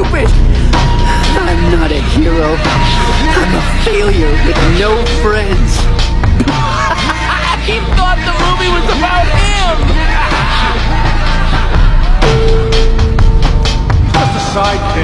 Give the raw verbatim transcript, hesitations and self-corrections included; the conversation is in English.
stupid! I'm not a hero. I'm a failure with no friends. He thought the movie was about him! Just a side